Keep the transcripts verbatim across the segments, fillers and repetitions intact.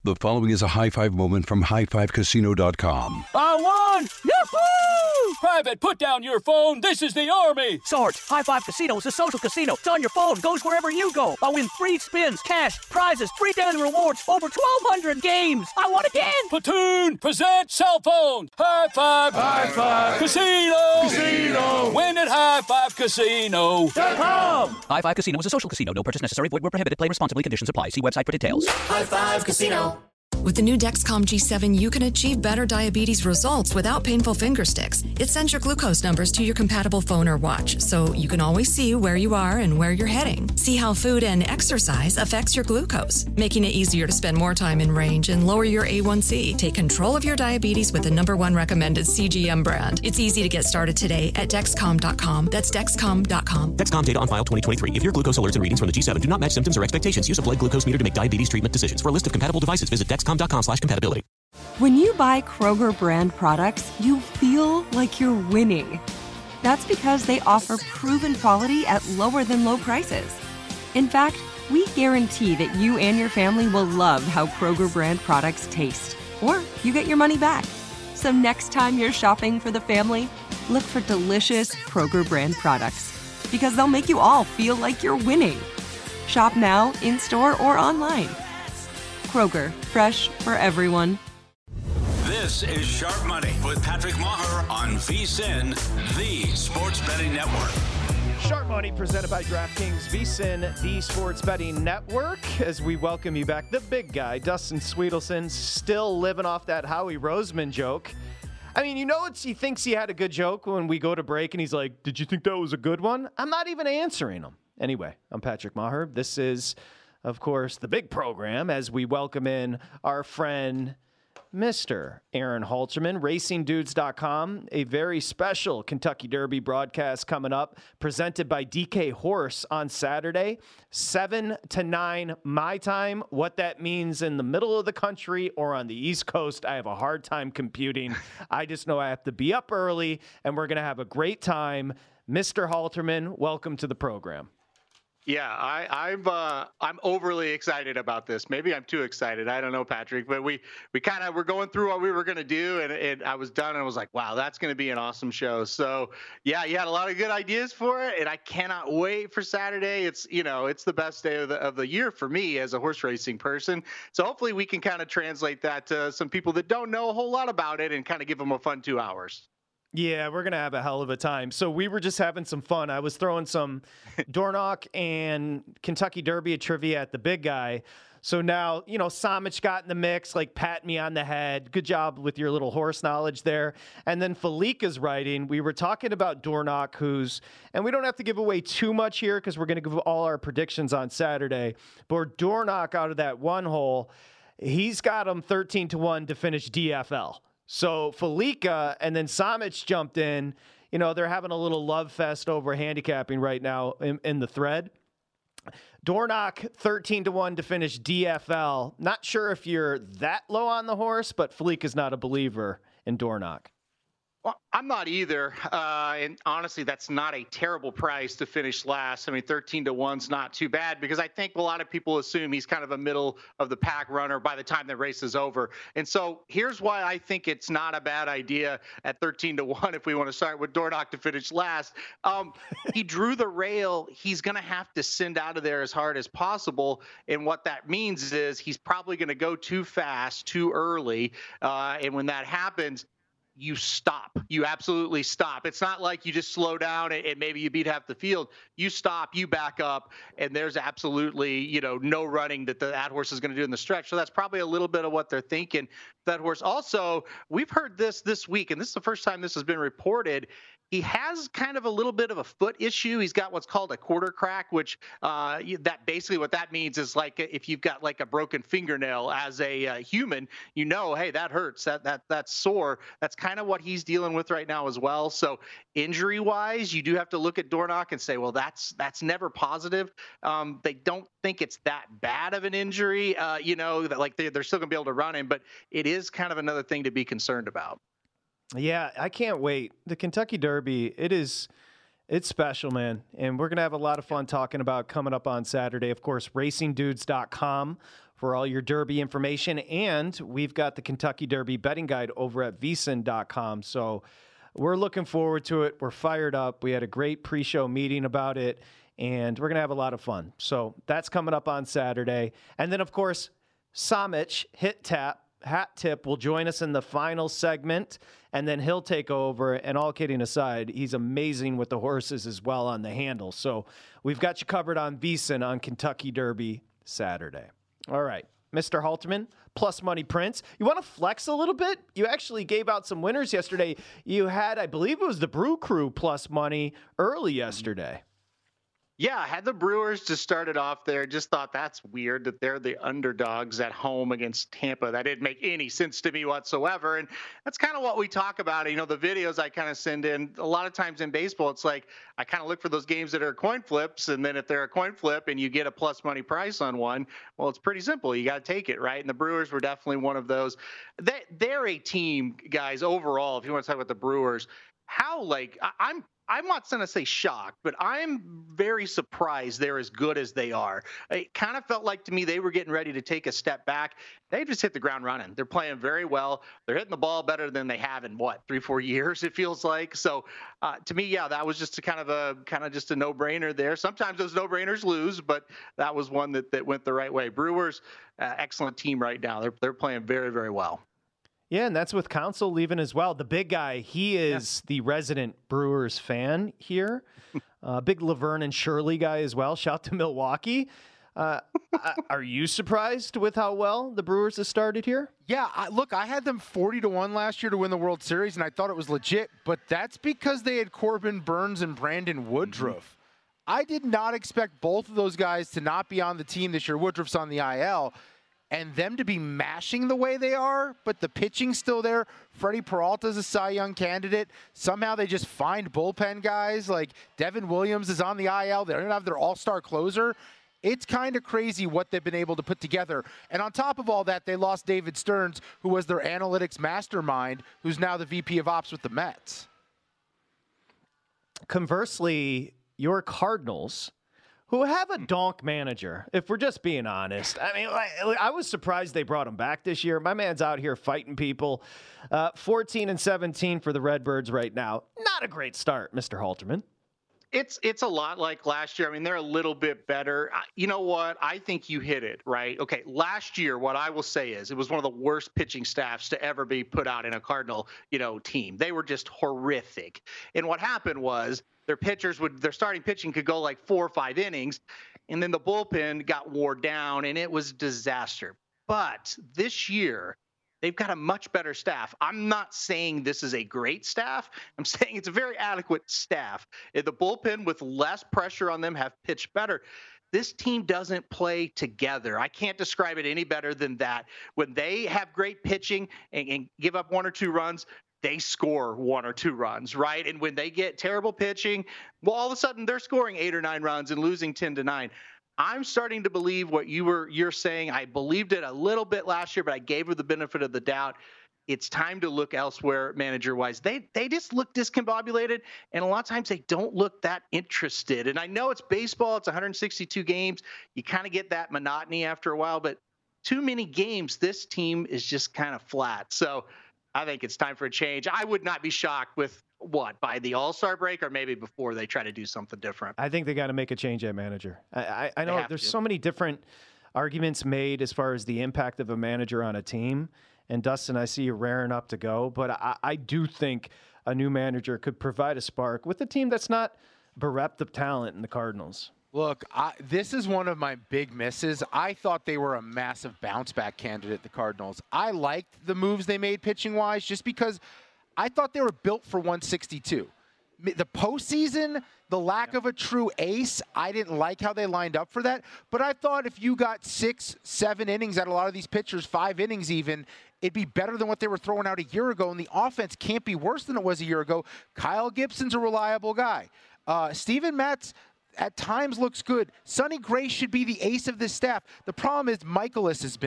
The following is a high five moment from high five casino dot com. I won! Yahoo! Private, put down your phone. This is the Army. Sarge, High Five Casino is a social casino. It's on your phone. Goes wherever you go. I win free spins, cash, prizes, free daily rewards, over twelve hundred games. I won again. Platoon, present cell phone. High Five. High Five. Casino. Casino. Win at high five casino dot com. High Five Casino is a social casino. No purchase necessary. Void where prohibited. Play responsibly. Conditions apply. See website for details. High Five Casino. With the new Dexcom G seven, you can achieve better diabetes results without painful finger sticks. It sends your glucose numbers to your compatible phone or watch, so you can always see where you are and where you're heading. See how food and exercise affects your glucose, making it easier to spend more time in range and lower your A one C. Take control of your diabetes with the number one recommended C G M brand. It's easy to get started today at Dexcom dot com. That's Dexcom dot com. Dexcom data on file twenty twenty-three. If your glucose alerts and readings from the G seven do not match symptoms or expectations, use a blood glucose meter to make diabetes treatment decisions. For a list of compatible devices, visit Dexcom dot com slash compatibility. When you buy Kroger brand products, you feel like you're winning. That's because they offer proven quality at lower than low prices. In fact, we guarantee that you and your family will love how Kroger brand products taste, or you get your money back. So next time you're shopping for the family, look for delicious Kroger brand products, because they'll make you all feel like you're winning. Shop now, in-store, or online. Kroger, fresh for everyone. This is Sharp Money with Patrick Maher on VSiN, the sports betting network. Sharp Money presented by DraftKings, VSiN, the sports betting network. As we welcome you back, the big guy, Dustin Sweetelson, still living off that Howie Roseman joke. I mean, you know, it's, he thinks he had a good joke when we go to break, and he's like, did you think that was a good one? I'm not even answering him. Anyway, I'm Patrick Maher. This is, of course, the big program as we welcome in our friend, Mister Aaron Halterman, racing dudes dot com. A very special Kentucky Derby broadcast coming up, presented by D K Horse on Saturday, seven to nine my time. What that means in the middle of the country or on the East Coast, I have a hard time computing. I just know I have to be up early, and we're going to have a great time. Mister Halterman, welcome to the program. Yeah, I, I'm uh, I'm overly excited about this. Maybe I'm too excited. I don't know, Patrick. But we we kind of were going through what we were going to do, and, and I was done, and I was like, wow, that's going to be an awesome show. So yeah, you had a lot of good ideas for it, and I cannot wait for Saturday. It's you know it's the best day of the of the year for me as a horse racing person. So hopefully we can kind of translate that to some people that don't know a whole lot about it, and kind of give them a fun two hours. Yeah, we're going to have a hell of a time. So we were just having some fun. I was throwing some Dornoch and Kentucky Derby trivia at the big guy. So now, you know, Samich got in the mix, like pat me on the head. Good job with your little horse knowledge there. And then Falika's writing. We were talking about Dornoch, who's, and we don't have to give away too much here because we're going to give all our predictions on Saturday. But Dornoch out of that one hole, he's got him thirteen to one to finish D F L. So Falika and then Samich jumped in. You know, they're having a little love fest over handicapping right now in, in the thread. Dornoch, thirteen to one to finish D F L. Not sure if you're that low on the horse, but Falika's not a believer in Dornoch. Well, I'm not either. Uh, and honestly, that's not a terrible price to finish last. I mean, thirteen to one's not too bad because I think a lot of people assume he's kind of a middle of the pack runner by the time the race is over. And so here's why I think it's not a bad idea at thirteen to one if we want to start with Dornoch to finish last. Um, he drew the rail. He's going to have to send out of there as hard as possible. And what that means is he's probably going to go too fast, too early. Uh, and when that happens, you stop. You absolutely stop. It's not like you just slow down and, and maybe you beat half the field. You stop, you back up, and there's absolutely, you know, no running that the, that horse is going to do in the stretch. So that's probably a little bit of what they're thinking. That horse. Also, we've heard this this week, and this is the first time this has been reported. He has kind of a little bit of a foot issue. He's got what's called a quarter crack, which uh, that basically what that means is like if you've got like a broken fingernail as a uh, human, you know, hey, that hurts. That that that's sore. That's kind of what he's dealing with right now as well. So injury-wise, you do have to look at Dornoch and say, well, that's that's never positive. Um, they don't think it's that bad of an injury, uh, you know, that like they, they're still going to be able to run him, but it is kind of another thing to be concerned about. Yeah, I can't wait. The Kentucky Derby, it is, it's special, man. And we're going to have a lot of fun talking about coming up on Saturday. Of course, racing dudes dot com for all your Derby information. And we've got the Kentucky Derby betting guide over at V S I N dot com. So we're looking forward to it. We're fired up. We had a great pre-show meeting about it, and we're going to have a lot of fun. So that's coming up on Saturday. And then, of course, Samich, Hit Tap, Hat Tip will join us in the final segment, and then he'll take over. And all kidding aside, he's amazing with the horses as well on the handle. So we've got you covered on V S I N on Kentucky Derby Saturday. All right, Mister Halterman, Plus Money Prince. You want to flex a little bit? You actually gave out some winners yesterday. You had, I believe it was the Brew Crew Plus Money early yesterday. Yeah, I had the Brewers to start it off there. Just thought that's weird that they're the underdogs at home against Tampa. That didn't make any sense to me whatsoever. And that's kind of what we talk about. You know, the videos I kind of send in, a lot of times in baseball, it's like I kind of look for those games that are coin flips. And then if they're a coin flip and you get a plus money price on one, well, it's pretty simple. You got to take it, right? And the Brewers were definitely one of those. They, they're a team, guys, overall, if you want to talk about the Brewers, how, like, I, I'm I'm not going to say shocked, but I'm very surprised they're as good as they are. It kind of felt like to me they were getting ready to take a step back. They just hit the ground running. They're playing very well. They're hitting the ball better than they have in, what, three, four years, it feels like. So uh, to me, yeah, that was just a kind of a kind of just a no-brainer there. Sometimes those no-brainers lose, but that was one that, that went the right way. Brewers, uh, excellent team right now. They're, they're playing very, very well. Yeah, and that's with Council leaving as well. The big guy, he is yeah. the resident Brewers fan here. Uh, big Laverne and Shirley guy as well. Shout to Milwaukee. Uh, are you surprised with how well the Brewers have started here? Yeah, I, look, I had them forty to one last year to win the World Series, and I thought it was legit, but that's because they had Corbin Burns and Brandon Woodruff. Mm-hmm. I did not expect both of those guys to not be on the team this year. Woodruff's on the I L, and them to be mashing the way they are, but the pitching's still there. Freddie Peralta's a Cy Young candidate. Somehow they just find bullpen guys. Like Devin Williams is on the I L. They don't have their all-star closer. It's kind of crazy what they've been able to put together. And on top of all that, they lost David Stearns, who was their analytics mastermind, who's now the V P of Ops with the Mets. Conversely, your Cardinals, who have a donk manager, if we're just being honest. I mean, I was surprised they brought him back this year. My man's out here fighting people. Uh, fourteen and seventeen for the Redbirds right now. Not a great start, Mister Halterman. It's it's a lot like last year. I mean, they're a little bit better. You know what? I think you hit it, right? Okay, last year, what I will say is it was one of the worst pitching staffs to ever be put out in a Cardinal, you know, team. They were just horrific. And what happened was their pitchers would, their starting pitching could go like four or five innings, and then the bullpen got wore down, and it was disaster. But this year, they've got a much better staff. I'm not saying this is a great staff. I'm saying it's a very adequate staff. The bullpen with less pressure on them have pitched better. This team doesn't play together. I can't describe it any better than that. When they have great pitching and, and give up one or two runs, they score one or two runs, right? And when they get terrible pitching, well, all of a sudden they're scoring eight or nine runs and losing ten to nine. I'm starting to believe what you were you're saying. I believed it a little bit last year, but I gave her the benefit of the doubt. It's time to look elsewhere, manager-wise. They they just look discombobulated, and a lot of times they don't look that interested. And I know it's baseball; it's one hundred sixty-two games. You kind of get that monotony after a while, but too many games, this team is just kind of flat. So I think it's time for a change. I would not be shocked with what, by the All-Star break or maybe before they try to do something different. I think they got to make a change at manager. I, I, I know there's to. so many different arguments made as far as the impact of a manager on a team. And Dustin, I see you raring up to go, but I, I do think a new manager could provide a spark with a team that's not bereft of talent in the Cardinals. Look, I, this is one of my big misses. I thought they were a massive bounce-back candidate, the Cardinals. I liked the moves they made pitching-wise just because I thought they were built for one sixty-two. The postseason, the lack of a true ace, I didn't like how they lined up for that. But I thought if you got six, seven innings out of a lot of these pitchers, five innings even, it'd be better than what they were throwing out a year ago. And the offense can't be worse than it was a year ago. Kyle Gibson's a reliable guy. Uh, Steven Matz at times looks good. Sonny Gray should be the ace of this staff. The problem is Michaelis has been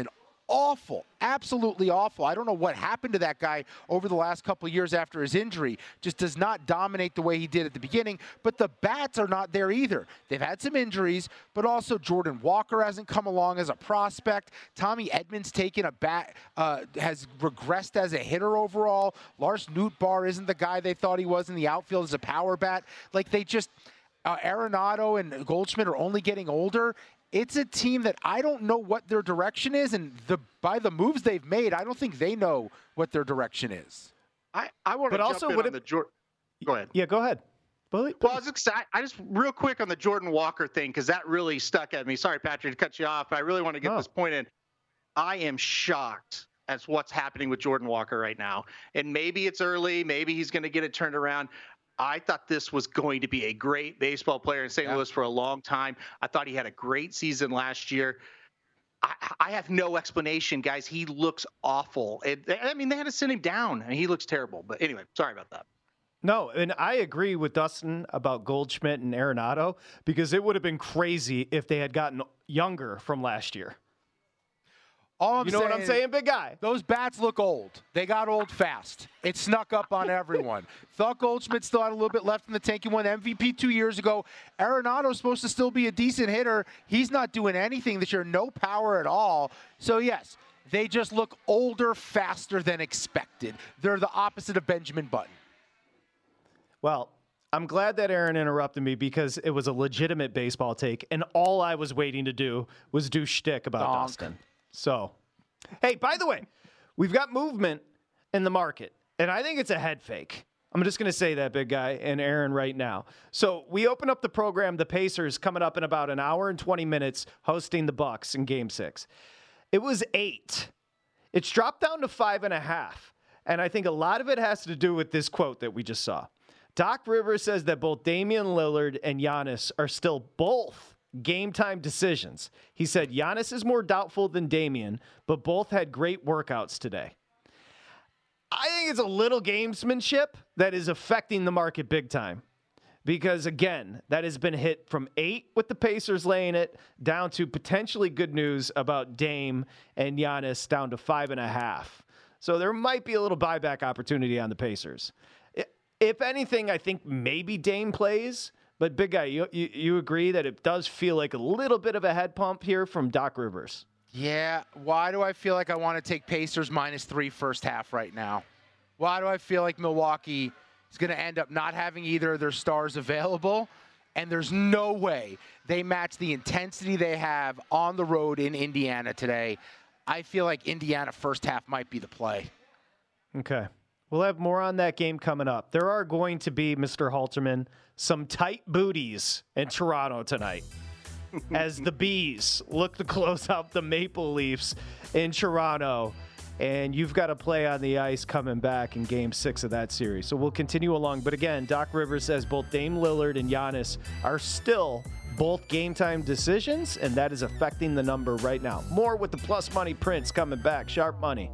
awful, absolutely awful. I don't know what happened to that guy over the last couple of years after his injury. Just does not dominate the way he did at the beginning, but the bats are not there either. They've had some injuries, but also Jordan Walker hasn't come along as a prospect. Tommy Edmonds taking a bat, uh, has regressed as a hitter overall. Lars Nootbaar isn't the guy they thought he was in the outfield as a power bat. Like they just, uh, Arenado and Goldschmidt are only getting older. It's a team that I don't know what their direction is, and the by the moves they've made, I don't think they know what their direction is. I, I want to but jump also, in would on it, the Jordan. Go ahead. Yeah, go ahead. Bully, well, I was excited. I just real quick on the Jordan Walker thing because that really stuck at me. Sorry, Patrick, to cut you off, but I really want to get no. this point in. I am shocked at what's happening with Jordan Walker right now, and maybe it's early. Maybe he's going to get it turned around. I thought this was going to be a great baseball player in Saint Yeah. Louis for a long time. I thought he had a great season last year. I, I have no explanation, guys. He looks awful. It, I mean, they had to send him down, and he looks terrible. But anyway, sorry about that. No, and I agree with Dustin about Goldschmidt and Arenado because it would have been crazy if they had gotten younger from last year. All I'm you know saying, what I'm saying, big guy? Those bats look old. They got old fast. It snuck up on everyone. Thought Goldschmidt still had a little bit left in the tank. He won M V P two years ago. Arenado's supposed to still be a decent hitter. He's not doing anything this year. No power at all. So, yes, they just look older faster than expected. They're the opposite of Benjamin Button. Well, I'm glad that Aaron interrupted me because it was a legitimate baseball take, and all I was waiting to do was do shtick about Donk. Dustin. So, hey, by the way, we've got movement in the market, and I think it's a head fake. I'm just going to say that, big guy, and Aaron right now. So we open up the program, the Pacers coming up in about an hour and twenty minutes, hosting the Bucks in Game Six. It was eight. It's dropped down to five and a half, and I think a lot of it has to do with this quote that we just saw. Doc Rivers says that both Damian Lillard and Giannis are still both game-time decisions. He said Giannis is more doubtful than Damian, but both had great workouts today. I think it's a little gamesmanship that is affecting the market big time. Because, again, that has been hit from eight with the Pacers laying it down to potentially good news about Dame and Giannis down to five and a half. So there might be a little buyback opportunity on the Pacers. If anything, I think maybe Dame plays. But, big guy, you, you you agree that it does feel like a little bit of a head pump here from Doc Rivers? Yeah. Why do I feel like I want to take Pacers minus three first half right now? Why do I feel like Milwaukee is going to end up not having either of their stars available? And there's no way they match the intensity they have on the road in Indiana today. I feel like Indiana first half might be the play. Okay. We'll have more on that game coming up. There are going to be, Mister Halterman, some tight booties in Toronto tonight as the Bees look to close out the Maple Leafs in Toronto. And you've got to play on the ice coming back in game six of that series. So we'll continue along. But again, Doc Rivers says both Dame Lillard and Giannis are still both game time decisions, and that is affecting the number right now. More with the Plus Money Prince coming back. Sharp Money.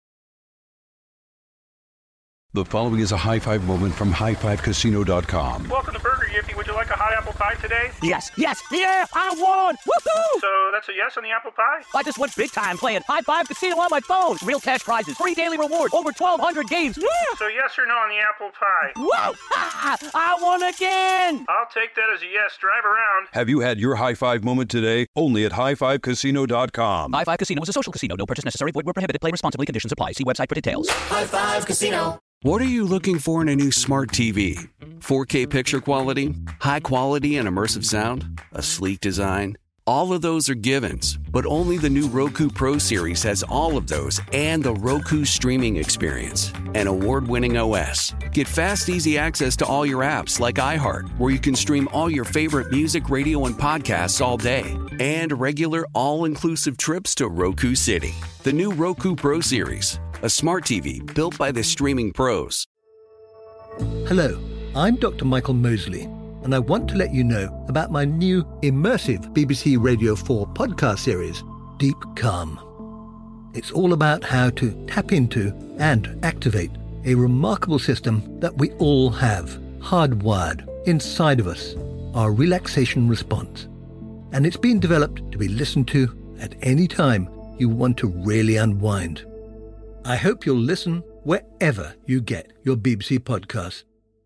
The following is a high five moment from high five casino dot com. Welcome to Burger Yippee. Would you like a hot apple pie today? Yes, yes, yeah, I won! Woohoo! So that's a yes on the apple pie? I just went big time playing High Five Casino on my phone. Real cash prizes, free daily rewards, over twelve hundred games. Yeah! So yes or no on the apple pie? Whoa! Ha! I won again! I'll take that as a yes. Drive around. Have you had your high five moment today? Only at high five casino dot com. High Five Casino is a social casino. No purchase necessary. Void where prohibited. Play responsibly. Conditions apply. See website for details. High Five Casino. What are you looking for in a new smart T V? four K picture quality? High quality and immersive sound? A sleek design? All of those are givens, but only the new Roku Pro Series has all of those and the Roku streaming experience, an award-winning O S. Get fast, easy access to all your apps like iHeart, where you can stream all your favorite music, radio, and podcasts all day, and regular all-inclusive trips to Roku City. The new Roku Pro Series, a smart T V built by the streaming pros. Hello, I'm Doctor Michael Mosley, and I want to let you know about my new immersive B B C Radio four podcast series, Deep Calm. It's all about how to tap into and activate a remarkable system that we all have, hardwired inside of us, our relaxation response. And it's been developed to be listened to at any time you want to really unwind. I hope you'll listen wherever you get your B B C podcasts.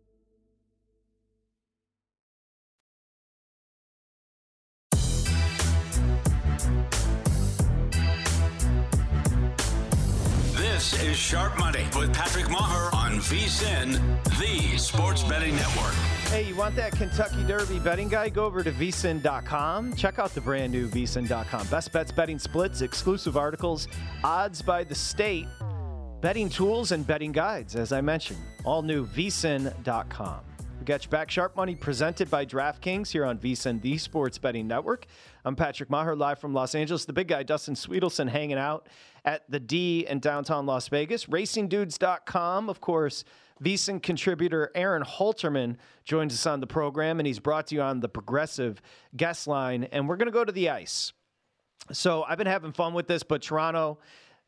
This is Sharp Money with Patrick Maher on VSiN, the sports betting network. Hey, you want that Kentucky Derby betting guide? Go over to V S I N dot com. Check out the brand new V S I N dot com. Best bets, betting splits, exclusive articles, odds by the state, betting tools, and betting guides, as I mentioned. All new V S I N dot com. We got you back. Sharp Money presented by DraftKings here on VSiN, the sports betting network. I'm Patrick Maher, live from Los Angeles. The big guy, Dustin Sweetelson, hanging out at the D in downtown Las Vegas. Racing Dudes dot com, of course. VSiN contributor Aaron Halterman joins us on the program, and he's brought to you on the Progressive guest line. And we're going to go to the ice. So I've been having fun with this, but Toronto,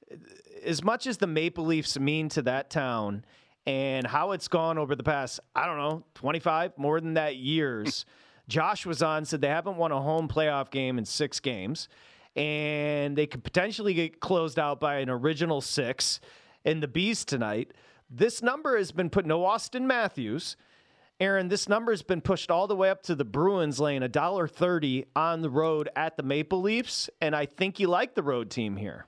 as much as the Maple Leafs mean to that town and how it's gone over the past, I don't know, twenty-five, more than that years, Josh was on, said they haven't won a home playoff game in six games, and they could potentially get closed out by an original six in the Bees tonight. This number has been put, no Austin Matthews. Aaron, this number has been pushed all the way up to the Bruins laying one dollar thirty on the road at the Maple Leafs, and I think you like the road team here.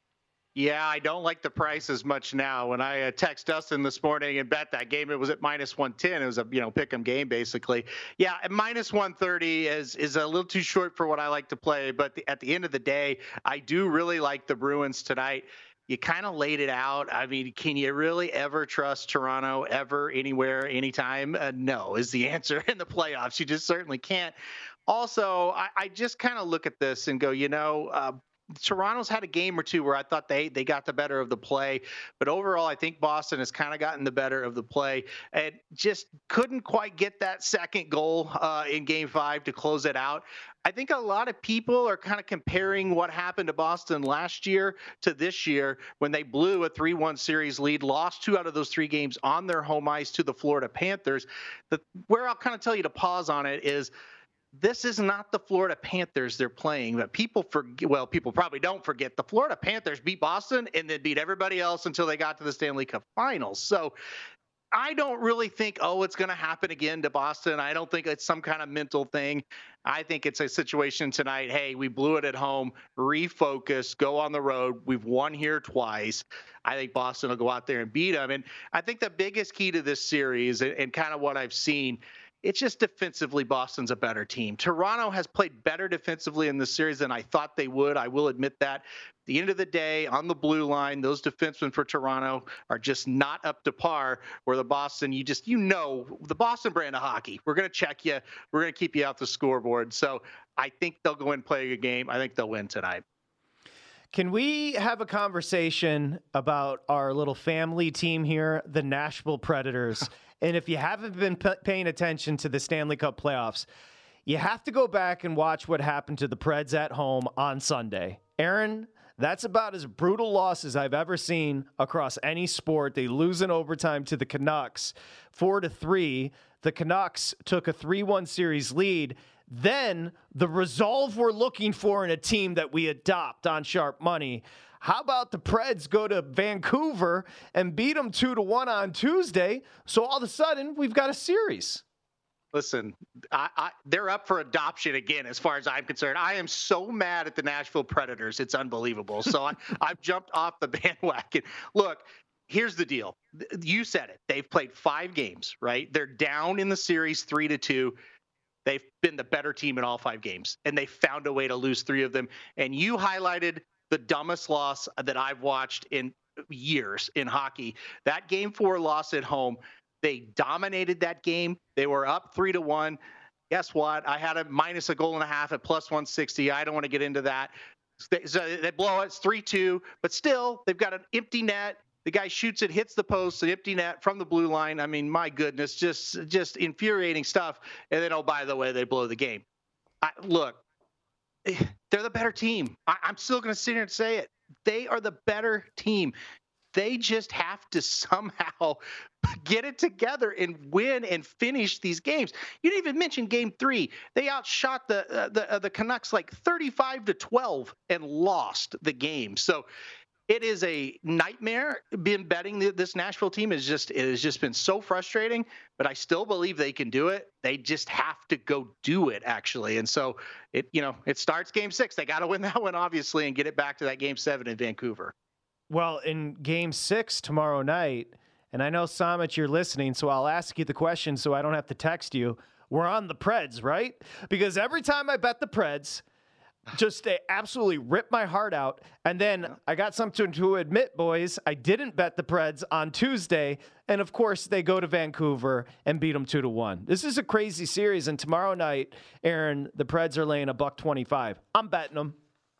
Yeah, I don't like the price as much now. When I uh, text Dustin this morning and bet that game, it was at minus one ten. It was a, you know, pick 'em game, basically. Yeah, at minus one thirty is is a little too short for what I like to play. But the, at the end of the day, I do really like the Bruins tonight. You kind of laid it out. I mean, can you really ever trust Toronto ever, anywhere, anytime? Uh, no is the answer in the playoffs. You just certainly can't. Also, I, I just kind of look at this and go, you know, uh, Toronto's had a game or two where I thought they they got the better of the play, but overall I think Boston has kind of gotten the better of the play and just couldn't quite get that second goal uh, in game five to close it out. I think a lot of people are kind of comparing what happened to Boston last year to this year when they blew a three one series lead, lost two out of those three games on their home ice to the Florida Panthers. The, where I'll kind of tell you to pause on it is this is not the Florida Panthers they're playing, but people forget, well, people probably don't forget the Florida Panthers beat Boston and then beat everybody else until they got to the Stanley Cup Finals. So I don't really think, oh, it's going to happen again to Boston. I don't think it's some kind of mental thing. I think it's a situation tonight. Hey, we blew it at home. Refocus, go on the road. We've won here twice. I think Boston will go out there and beat them. And I think the biggest key to this series and, and kind of what I've seen, it's just defensively, Boston's a better team. Toronto has played better defensively in this series than I thought they would. I will admit that. At the end of the day, on the blue line, those defensemen for Toronto are just not up to par. Where the Boston, you just, you know, the Boston brand of hockey, we're going to check you. We're going to keep you off the scoreboard. So I think they'll go in and play a good game. I think they'll win tonight. Can we have a conversation about our little family team here, the Nashville Predators? And if you haven't been p- paying attention to the Stanley Cup playoffs, you have to go back and watch what happened to the Preds at home on Sunday. Aaron, that's about as brutal loss as I've ever seen across any sport. They lose in overtime to the Canucks, four to three. The Canucks took a three one series lead. Then the resolve we're looking for in a team that we adopt on Sharp Money. How about the Preds go to Vancouver and beat them two to one on Tuesday? So all of a sudden we've got a series. Listen, I, I, they're up for adoption again, as far as I'm concerned. I am so mad at the Nashville Predators. It's unbelievable. So I, I've jumped off the bandwagon. Look, here's the deal. You said it. They've played five games, right? They're down in the series three to two. They've been the better team in all five games, and they found a way to lose three of them. And you highlighted the dumbest loss that I've watched in years in hockey. That game four loss at home, they dominated that game. They were up three to one. Guess what? I had a minus a goal and a half at plus one sixty. I don't want to get into that. So they blow it. It's three two, but still they've got an empty net. The guy shoots it, hits the post, an empty net from the blue line. I mean, my goodness, just just infuriating stuff. And then, oh, by the way, they blow the game. I, look, they're the better team. I, I'm still going to sit here and say it. They are the better team. They just have to somehow get it together and win and finish these games. You didn't even mention game three. They outshot the uh, the uh, the Canucks like thirty-five to twelve and lost the game. So it is a nightmare. Been betting this Nashville team is just it has just been so frustrating, but I still believe they can do it. They just have to go do it, actually. And so it, you know, it starts game six. They got to win that one, obviously, and get it back to that game seven in Vancouver. Well, in game six tomorrow night, and I know, Samit, you're listening, so I'll ask you the question so I don't have to text you. We're on the Preds, right? Because every time I bet the Preds, just they absolutely ripped my heart out. And then I got something to admit, boys. I didn't bet the Preds on Tuesday. And, of course, they go to Vancouver and beat them two to one. This is a crazy series. And tomorrow night, Aaron, the Preds are laying a buck twenty-five. I'm betting them.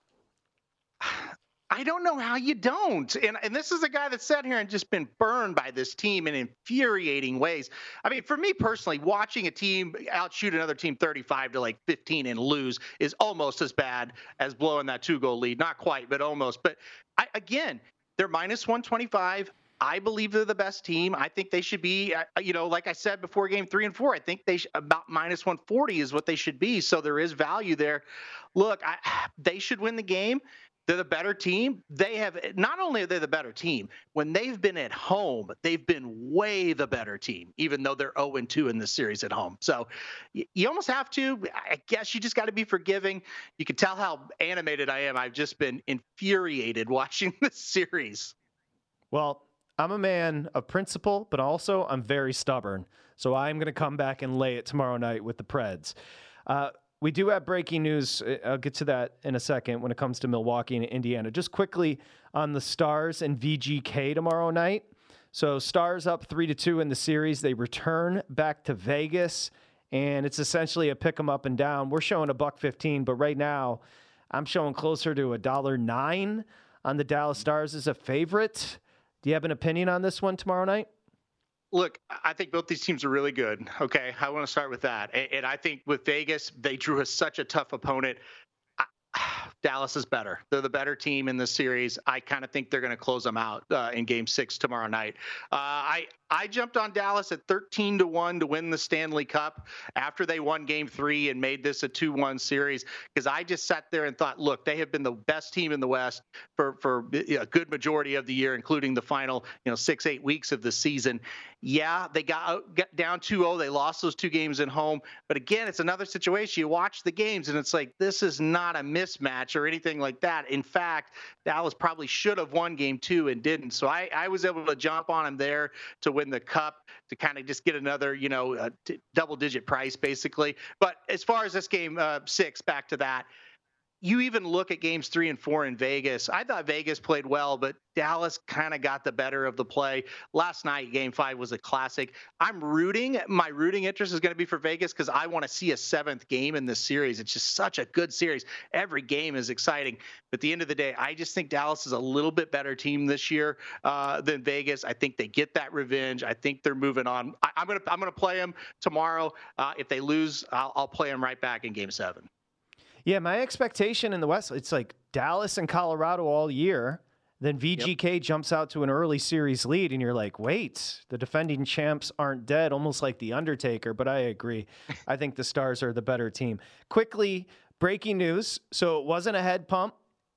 I don't know how you don't. And and this is a guy that's sat here and just been burned by this team in infuriating ways. I mean, for me personally, watching a team outshoot another team thirty-five to like fifteen and lose is almost as bad as blowing that two-goal lead. Not quite, but almost. But I, again, they're minus one twenty-five. I believe they're the best team. I think they should be, you know, like I said before game three and four, I think they sh- about minus one forty is what they should be. So there is value there. Look, I, they should win the game. They're the better team. They have not only are they the better team, when they've been at home, they've been way the better team, even though they're oh and two in this series at home. So you, you almost have to, I guess you just got to be forgiving. You can tell how animated I am. I've just been infuriated watching this series. Well, I'm a man of principle, but also I'm very stubborn. So I'm going to come back and lay it tomorrow night with the Preds. Uh, We do have breaking news. I'll get to that in a second when it comes to Milwaukee and Indiana. Just quickly on the Stars and V G K tomorrow night. So Stars up three to two in the series. They return back to Vegas, and it's essentially a pick 'em up and down. We're showing a buck fifteen, but right now I'm showing closer to a dollar nine on the Dallas Stars as a favorite. Do you have an opinion on this one tomorrow night? Look, I think both these teams are really good. Okay, I want to start with that. And I think with Vegas, they drew a, such a tough opponent. I, Dallas is better. They're the better team in this series. I kind of think they're going to close them out uh, in game six tomorrow night. Uh, I I jumped on Dallas at thirteen to one to win the Stanley Cup after they won game three and made this a two one series, because I just sat there and thought, look, they have been the best team in the West for, for a good majority of the year, including the final, you know, six, eight weeks of the season. Yeah, they got, got down two oh. They lost those two games at home. But again, it's another situation. You watch the games and it's like, this is not a mismatch or anything like that. In fact, Dallas probably should have won game two and didn't. So I, I was able to jump on them there to win the cup, to kind of just get another, you know, uh, t- double digit price basically. But as far as this game uh, six, back to that, you even look at games three and four in Vegas. I thought Vegas played well, but Dallas kind of got the better of the play. Last night, game five was a classic. I'm rooting. My rooting interest is going to be for Vegas because I want to see a seventh game in this series. It's just such a good series. Every game is exciting. But at the end of the day, I just think Dallas is a little bit better team this year uh, than Vegas. I think they get that revenge. I think they're moving on. I, I'm going to I'm going to play them tomorrow. Uh, if they lose, I'll, I'll play them right back in game seven. Yeah, my expectation in the West, it's like Dallas and Colorado all year. Then V G K yep. jumps out to an early series lead, and you're like, wait, the defending champs aren't dead, almost like The Undertaker. But I agree. I think the Stars are the better team. Quickly, breaking news. So it wasn't a head pump,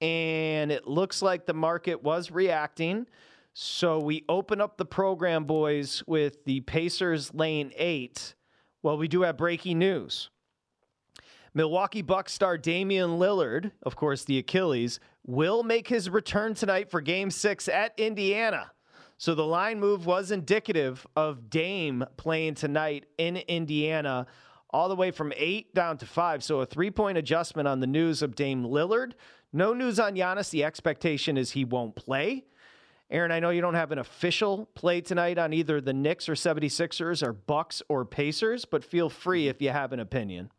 and it looks like the market was reacting. So we open up the program, boys, with the Pacers laying eight. Well, we do have breaking news. Milwaukee Bucks star Damian Lillard, of course the Achilles, will make his return tonight for Game six at Indiana. So the line move was indicative of Dame playing tonight in Indiana, all the way from eight down to five. So a three-point adjustment on the news of Dame Lillard. No news on Giannis. The expectation is he won't play. Aaron, I know you don't have an official play tonight on either the Knicks or seventy-sixers or Bucks or Pacers, but feel free if you have an opinion.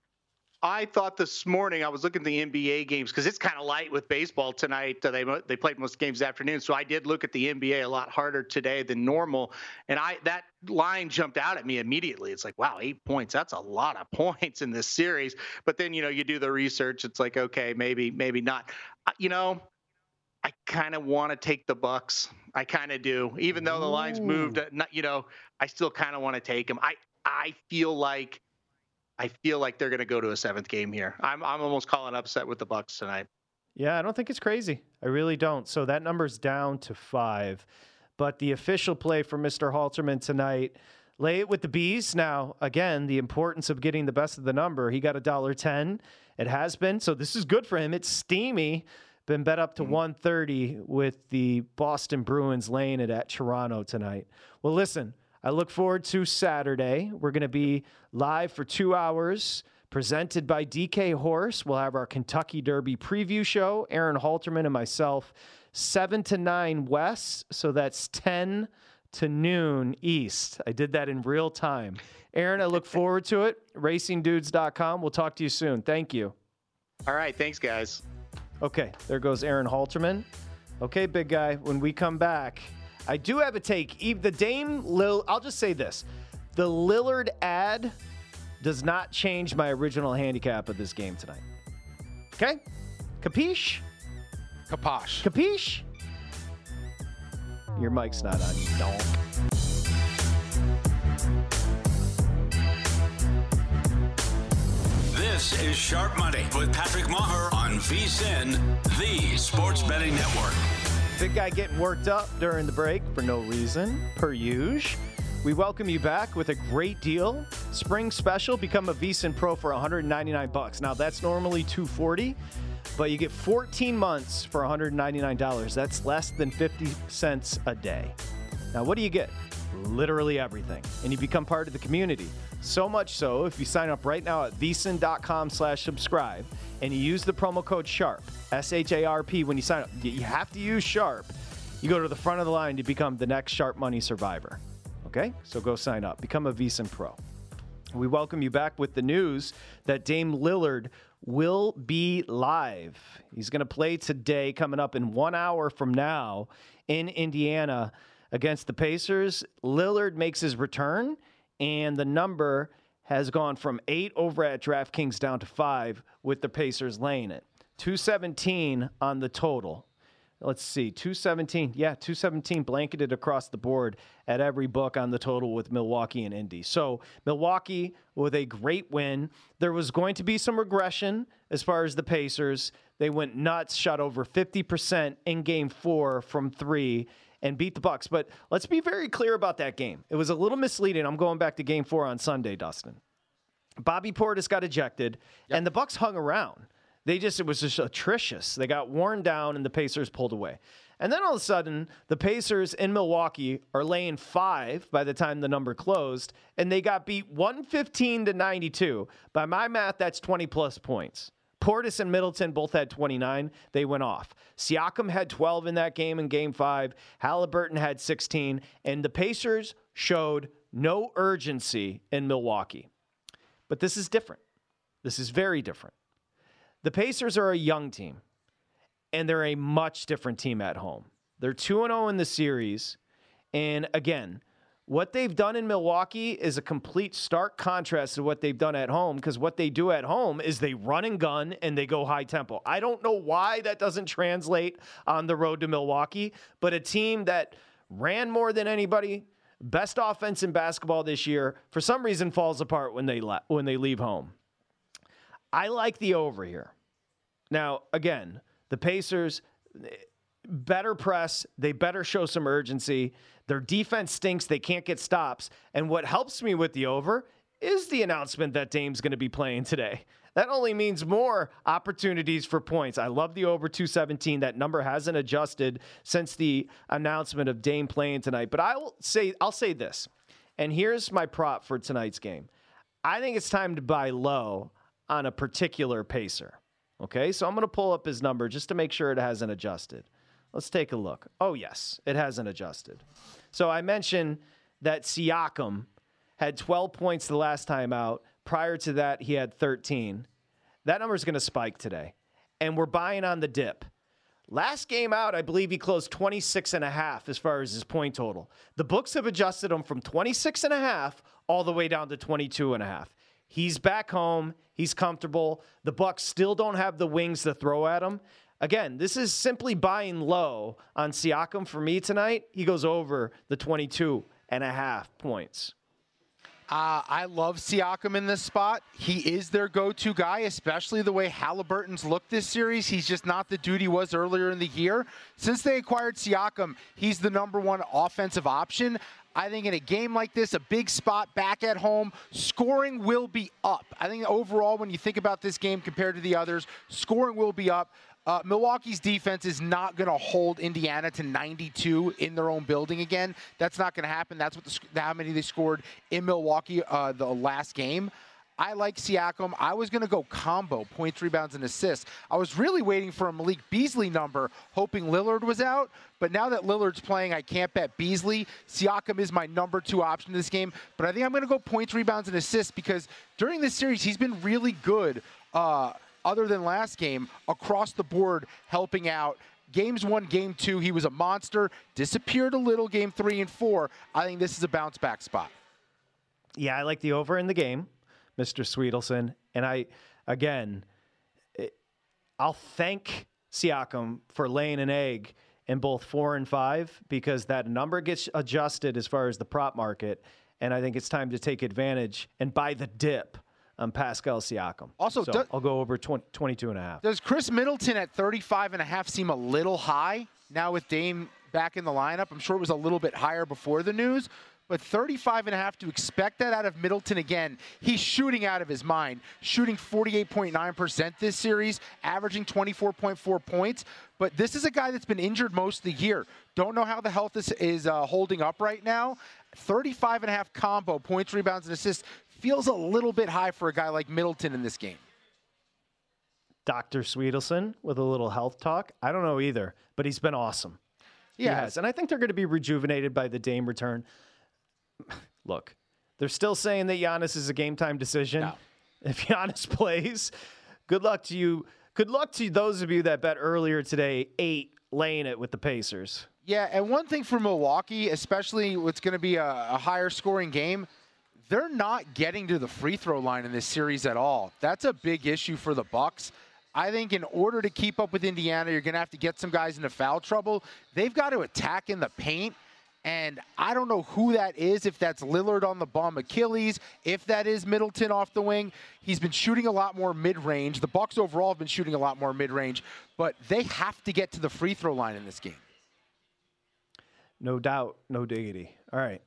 I thought this morning, I was looking at the N B A games because it's kind of light with baseball tonight. Uh, they they played most games this afternoon, so I did look at the N B A a lot harder today than normal. And I that line jumped out at me immediately. It's like, wow, eight points. That's a lot of points in this series. But then, you know, you do the research. It's like, okay, maybe, maybe not. Uh, you know, I kind of want to take the Bucks. I kind of do. Even though the line's moved, you know, I still kind of want to take them. I I feel like I feel like they're going to go to a seventh game here. I'm I'm almost calling upset with the Bucks tonight. Yeah, I don't think it's crazy. I really don't. So that number's down to five. But the official play for Mister Halterman tonight, lay it with the Bees. Now, again, the importance of getting the best of the number. He got one dollar ten. It has been. So this is good for him. It's steamy. Been bet up to one thirty with the Boston Bruins laying it at Toronto tonight. Well, listen, I look forward to Saturday. We're going to be live for two hours, presented by D K Horse. We'll have our Kentucky Derby preview show, Aaron Halterman and myself, seven to nine West. So that's ten to noon East. I did that in real time. Aaron, I look forward to it. racing dudes dot com. We'll talk to you soon. Thank you. All right. Thanks, guys. Okay, there goes Aaron Halterman. Okay, big guy, when we come back, I do have a take. The Dame Lil, I'll just say this. The Lillard ad does not change my original handicap of this game tonight. Okay? Capiche? Caposh. Capiche? Your mic's not on, you don't. This is Sharp Money with Patrick Maher on VSiN, the Sports Betting Network. Big guy getting worked up during the break for no reason, per usual. We welcome you back with a great deal. Spring special, become a VSiN Pro for one hundred ninety-nine bucks. Now that's normally two hundred forty dollars, but you get fourteen months for one hundred ninety-nine dollars. That's less than fifty cents a day. Now what do you get? Literally everything. And you become part of the community. So much so, if you sign up right now at vsin dot com slash subscribe and you use the promo code SHARP, S H A R P, when you sign up, you have to use SHARP. You go to the front of the line to become the next Sharp Money survivor. Okay? So go sign up. Become a VSiN Pro. We welcome you back with the news that Dame Lillard will be live. He's going to play today, coming up in one hour from now in Indiana against the Pacers. Lillard makes his return, and the number has gone from eight over at DraftKings down to five with the Pacers laying it. two seventeen on the total. Let's see, two seventeen. Yeah, two seventeen blanketed across the board at every book on the total with Milwaukee and Indy. So Milwaukee with a great win. There was going to be some regression as far as the Pacers. They went nuts, shot over fifty percent in game four from three, and beat the Bucks. But let's be very clear about that game. It was a little misleading. I'm going back to game four on Sunday, Dustin. Bobby Portis got ejected, yep. and the Bucks hung around. They just, it was just atrocious. They got worn down, and the Pacers pulled away. And then all of a sudden, the Pacers in Milwaukee are laying five by the time the number closed, and they got beat one fifteen to ninety-two. By my math, that's twenty plus points. Portis and Middleton both had twenty-nine. They went off. Siakam had twelve in that game in game five. Halliburton had sixteen. And the Pacers showed no urgency in Milwaukee. But this is different. This is very different. The Pacers are a young team, and they're a much different team at home. They're two and oh in the series. And again, what they've done in Milwaukee is a complete stark contrast to what they've done at home, because what they do at home is they run and gun and they go high tempo. I don't know why that doesn't translate on the road to Milwaukee, but a team that ran more than anybody, best offense in basketball this year, for some reason falls apart when they le- when they leave home. I like the over here. Now, again, the Pacers better press. They better show some urgency. Their defense stinks. They can't get stops. And what helps me with the over is the announcement that Dame's going to be playing today. That only means more opportunities for points. I love the over two seventeen. That number hasn't adjusted since the announcement of Dame playing tonight. But I will say, I'll say this, and here's my prop for tonight's game. I think it's time to buy low on a particular Pacer. Okay, so I'm going to pull up his number just to make sure it hasn't adjusted. Let's take a look. Oh, yes, it hasn't adjusted. So I mentioned that Siakam had twelve points the last time out. Prior to that, he had thirteen. That number is going to spike today, and we're buying on the dip. Last game out, I believe he closed twenty-six and a half as far as his point total. The books have adjusted him from twenty-six and a half all the way down to twenty-two and a half. He's back home. He's comfortable. The Bucks still don't have the wings to throw at him. again, this is simply buying low on Siakam for me tonight. He goes over the twenty-two and a half points. Uh, I love Siakam in this spot. He is their go-to guy, especially the way Halliburton's looked this series. He's just not the dude he was earlier in the year. Since they acquired Siakam, he's the number one offensive option. I think in a game like this, a big spot back at home, scoring will be up. I think overall, when you think about this game compared to the others, scoring will be up. Uh, Milwaukee's defense is not going to hold Indiana to ninety-two in their own building again. That's not going to happen. That's what the, how many they scored in Milwaukee uh, the last game. I like Siakam. I was going to go combo, points, rebounds, and assists. I was really waiting for a Malik Beasley number, hoping Lillard was out. But now that Lillard's playing, I can't bet Beasley. Siakam is my number two option in this game. But I think I'm going to go points, rebounds, and assists because during this series, he's been really good, uh, other than last game, across the board, helping out. Games one, game two, he was a monster. Disappeared a little game three and four. I think this is a bounce back spot. Yeah, I like the over in the game, Mister Sweetelson. And I, again, it, I'll thank Siakam for laying an egg in both four and five because that number gets adjusted as far as the prop market. And I think it's time to take advantage and buy the dip on Pascal Siakam. Also, so do, I'll go over twenty, twenty-two and a half. Does Chris Middleton at thirty-five and a half seem a little high now with Dame back in the lineup? I'm sure it was a little bit higher before the news, but thirty-five and a half, to expect that out of Middleton again, he's shooting out of his mind, shooting forty-eight point nine percent this series, averaging twenty-four point four points. But this is a guy that's been injured most of the year. Don't know how the health is, is uh, holding up right now. thirty-five and a half combo, points, rebounds, and assists, feels a little bit high for a guy like Middleton in this game. Doctor Sweetelson with a little health talk. I don't know either, but he's been awesome. Yeah. He has. And I think they're going to be rejuvenated by the Dame return. Look, they're still saying that Giannis is a game-time decision. No. If Giannis plays, good luck to you. Good luck to those of you that bet earlier today, eight, laying it with the Pacers. Yeah, and one thing for Milwaukee, especially what's going to be a, a higher scoring game, they're not getting to the free throw line in this series at all. That's a big issue for the Bucks. I think in order to keep up with Indiana, you're going to have to get some guys into foul trouble. They've got to attack in the paint, and I don't know who that is, if that's Lillard on the bum Achilles, if that is Middleton off the wing. He's been shooting a lot more mid-range. The Bucks overall have been shooting a lot more mid-range, but they have to get to the free throw line in this game. No doubt, no diggity. All right.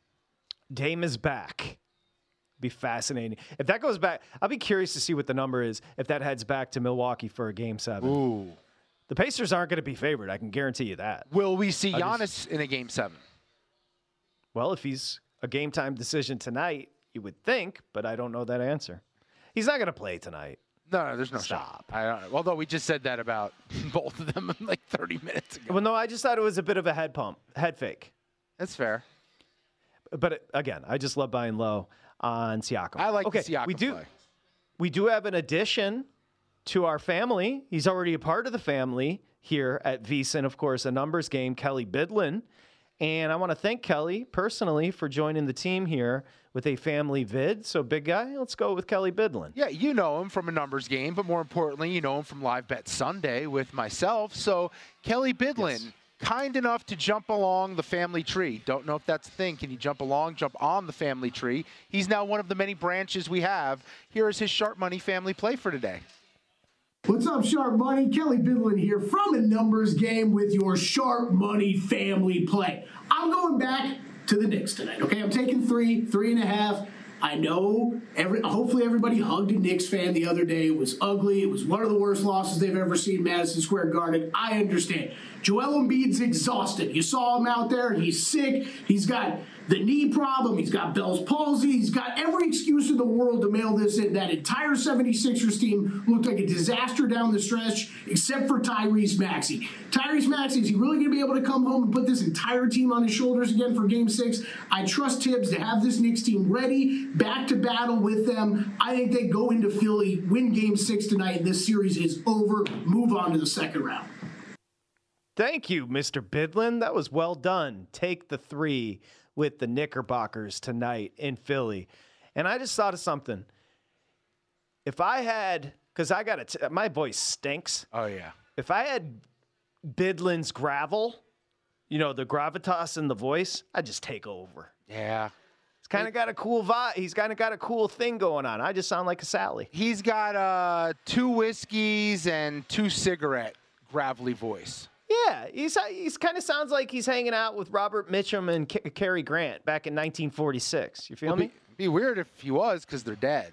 Dame is back. Be fascinating. If that goes back, I'll be curious to see what the number is if that heads back to Milwaukee for a game seven. Ooh. The Pacers aren't going to be favored. I can guarantee you that. Will we see I Giannis just, in a game seven? Well, if he's a game time decision tonight, you would think, but I don't know that answer. He's not going to play tonight. No, no, there's no Stop. shot. I don't know. Although we just said that about both of them like thirty minutes ago. Well, no, I just thought it was a bit of a head pump, head fake. That's fair. But again, I just love buying low on Siakam. I like okay, the Siakam we do, play. We do have an addition to our family. He's already a part of the family here at VSiN, of course, a numbers game, Kelly Bidlin. And I want to thank Kelly personally for joining the team here with a family vid. So, big guy, let's go with Kelly Bidlin. Yeah, you know him from a numbers game, but more importantly, you know him from Live Bet Sunday with myself. So, Kelly Bidlin, yes. Kind enough to jump along the family tree. Don't know if that's a thing. Can you jump along, jump on the family tree? He's now one of the many branches we have. Here is his Sharp Money family play for today. What's up, Sharp Money? Kelly Bidlin here from a numbers game with your Sharp Money family play. I'm going back to the Knicks tonight, okay? I'm taking three, three and a half. I know, every, hopefully everybody hugged a Knicks fan the other day. It was ugly. It was one of the worst losses they've ever seen Madison Square Garden. I understand. Joel Embiid's exhausted. You saw him out there. He's sick. He's got the knee problem. He's got Bell's palsy. He's got every excuse in the world to mail this in. That entire seventy-sixers team looked like a disaster down the stretch, except for Tyrese Maxey. Tyrese Maxey, is he really going to be able to come home and put this entire team on his shoulders again for game six? I trust Tibbs to have this Knicks team ready, back to battle with them. I think they go into Philly, win game six tonight. This series is over. Move on to the second round. Thank you, Mister Bidlin. That was well done. Take the three with the Knickerbockers tonight in Philly. And I just thought of something. If I had, because I got it, my voice stinks. Oh, yeah. if I had Bidlin's gravel, you know, the gravitas and the voice, I'd just take over. Yeah. He's kind of got a cool vibe. He's kind of got a cool thing going on. I just sound like a Sally. He's got uh, two whiskeys and two cigarette gravelly voice. Yeah, he's he's kind of sounds like he's hanging out with Robert Mitchum and K- Cary Grant back in nineteen forty-six. You feel well, me? Be, be weird if he was, because they're dead.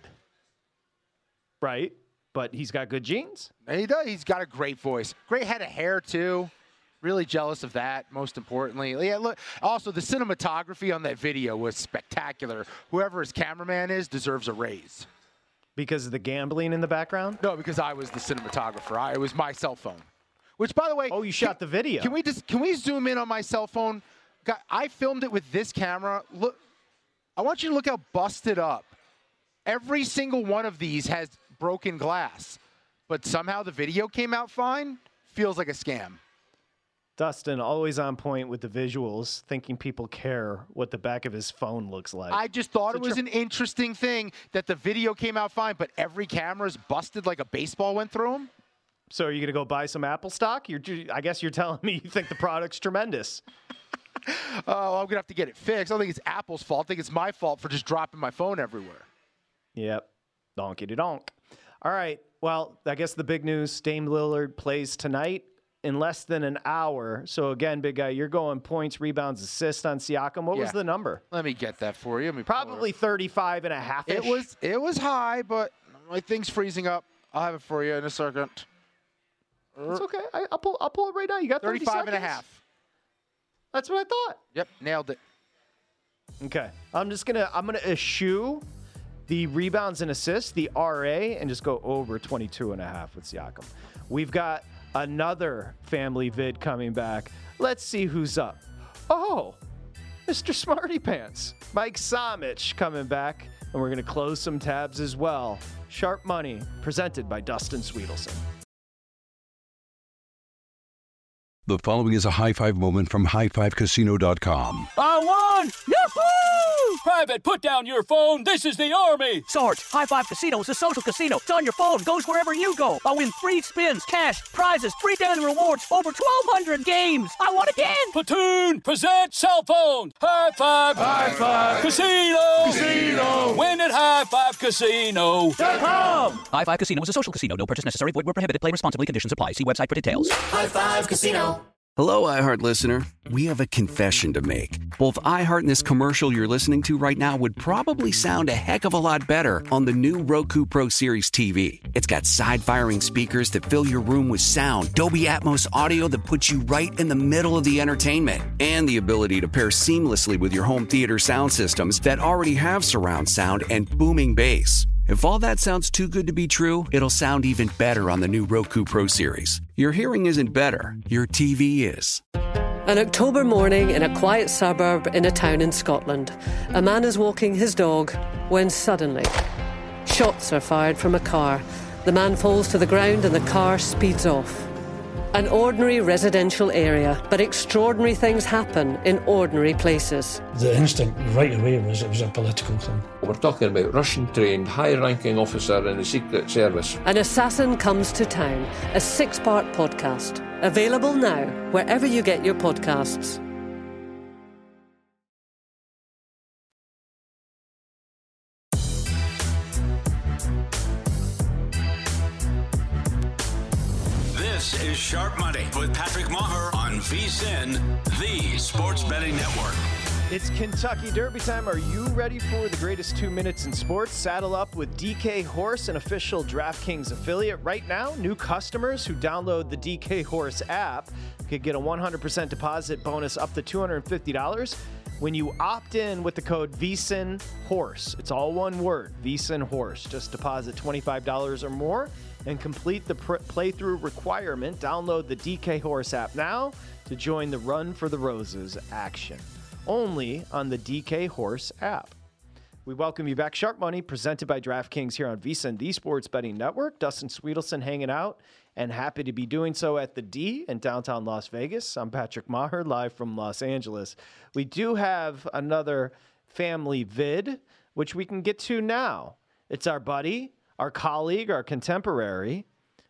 Right, but he's got good genes. And he does. He's got a great voice. Great head of hair, too. Really jealous of that, most importantly. Yeah, look. Also, the cinematography on that video was spectacular. Whoever his cameraman is deserves a raise. Because of the gambling in the background? No, because I was the cinematographer. I, it was my cell phone. Which, by the way, oh, you shot can, the video. Can we just can we zoom in on my cell phone? God, I filmed it with this camera. Look, I want you to look how busted up. Every single one of these has broken glass, but somehow the video came out fine. Feels like a scam. Dustin, always on point with the visuals, thinking people care what the back of his phone looks like. I just thought Such it was a- an interesting thing that the video came out fine, but every camera's busted like a baseball went through them. So are you going to go buy some Apple stock? You're, I guess you're telling me you think the product's tremendous. Oh, I'm going to have to get it fixed. I don't think it's Apple's fault. I think it's my fault for just dropping my phone everywhere. Yep. Donkey donk. All right. Well, I guess the big news, Dame Lillard plays tonight in less than an hour. So again, big guy, you're going points, rebounds, assists on Siakam. What Yeah. was the number? Let me get that for you. Let me Probably thirty-five and a half. It was, it was high, but my thing's freezing up. I'll have it for you in a second. It's okay. I, I'll pull. I'll pull it right now. You got thirty thirty-five and a seconds? half. That's what I thought. Yep, nailed it. Okay. I'm just gonna. I'm gonna eschew the rebounds and assists, the R A, and just go over twenty-two and a half with Siakam. We've got another family vid coming back. Let's see who's up. Oh, Mister Smarty Pants, Mike Samich coming back, and we're gonna close some tabs as well. Sharp Money, presented by Dustin Sweetelson. The following is a high five moment from high five casino dot com. I won! Yahoo! Private, put down your phone. This is the Army. Sarge, High Five Casino is a social casino. It's on your phone, goes wherever you go. I win free spins, cash, prizes, free daily rewards, over twelve hundred games. I won again. Platoon, present cell phone. High Five. High Five. Casino. Casino. Win at high five casino dot com. High Five Casino is a social casino. No purchase necessary. Void where prohibited. Play responsibly. Conditions apply. See website for details. High Five Casino. Hello, iHeart listener. We have a confession to make. Both iHeart and this commercial you're listening to right now would probably sound a heck of a lot better on the new Roku Pro Series T V. It's got side-firing speakers that fill your room with sound, Dolby Atmos audio that puts you right in the middle of the entertainment, and the ability to pair seamlessly with your home theater sound systems that already have surround sound and booming bass. If all that sounds too good to be true, it'll sound even better on the new Roku Pro Series. Your hearing isn't better, your T V is. An October morning in a quiet suburb in a town in Scotland. A man is walking his dog when suddenly, shots are fired from a car. The man falls to the ground and the car speeds off. An ordinary residential area, but extraordinary things happen in ordinary places. The instinct right away was it was a political thing. We're talking about Russian-trained, high-ranking officer in the Secret Service. An Assassin Comes to Town, a six-part podcast. Available now, wherever you get your podcasts. This is Sharp Money with Patrick Maher on VSiN, the Sports Betting Network. It's Kentucky Derby time. Are you ready for the greatest two minutes in sports? Saddle up with D K Horse, an official DraftKings affiliate. Right now, new customers who download the D K Horse app could get a one hundred percent deposit bonus up to two hundred fifty dollars when you opt in with the code VSiNHorse. It's all one word, VSiNHorse. Just deposit twenty-five dollars or more and complete the pr- playthrough requirement. Download the D K Horse app now to join the Run for the Roses action. Only on the D K Horse app. We welcome you back. Sharp Money, presented by DraftKings here on VSiN, the Sports Betting Network. Dustin Sweetelson hanging out and happy to be doing so at the D in downtown Las Vegas. I'm Patrick Maher, live from Los Angeles. We do have another family vid, which we can get to now. It's our buddy, our colleague, our contemporary,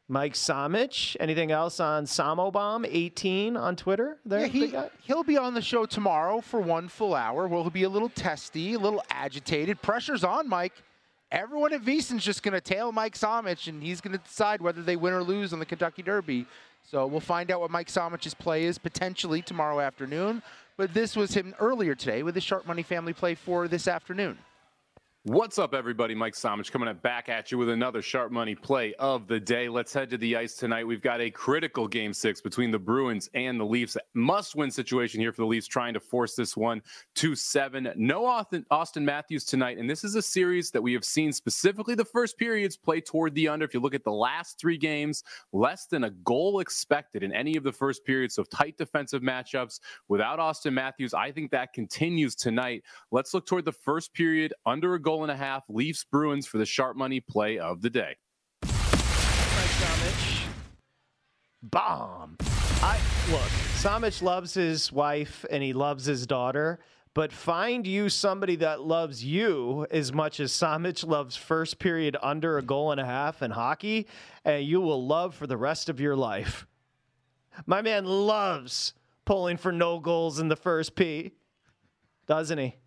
Mike Samich. Anything else on Samobomb eighteen on Twitter? There, yeah, he, he'll be on the show tomorrow for one full hour. We'll be a little testy, a little agitated. Pressure's on, Mike. Everyone at VSiN's just going to tail Mike Samich, and he's going to decide whether they win or lose on the Kentucky Derby. So we'll find out what Mike Samich's play is potentially tomorrow afternoon. But this was him earlier today with the Sharp Money family play for this afternoon. What's up, everybody? Mike Samich coming back at you with another Sharp Money play of the day. Let's head to the ice tonight. We've got a critical game six between the Bruins and the Leafs. Must-win situation here for the Leafs, trying to force this one to seven. No Austin Matthews tonight, and this is a series that we have seen specifically the first periods play toward the under. If you look at the last three games, less than a goal expected in any of the first periods, so tight defensive matchups. Without Austin Matthews, I think that continues tonight. Let's look toward the first period, under a goal and a half, Leafs Bruins for the Sharp Money play of the day. Samich. Bomb. I look, Samich loves his wife and he loves his daughter, but find you somebody that loves you as much as Samich loves first period under a goal and a half in hockey, and you will love for the rest of your life. My man loves pulling for no goals in the first P, doesn't he?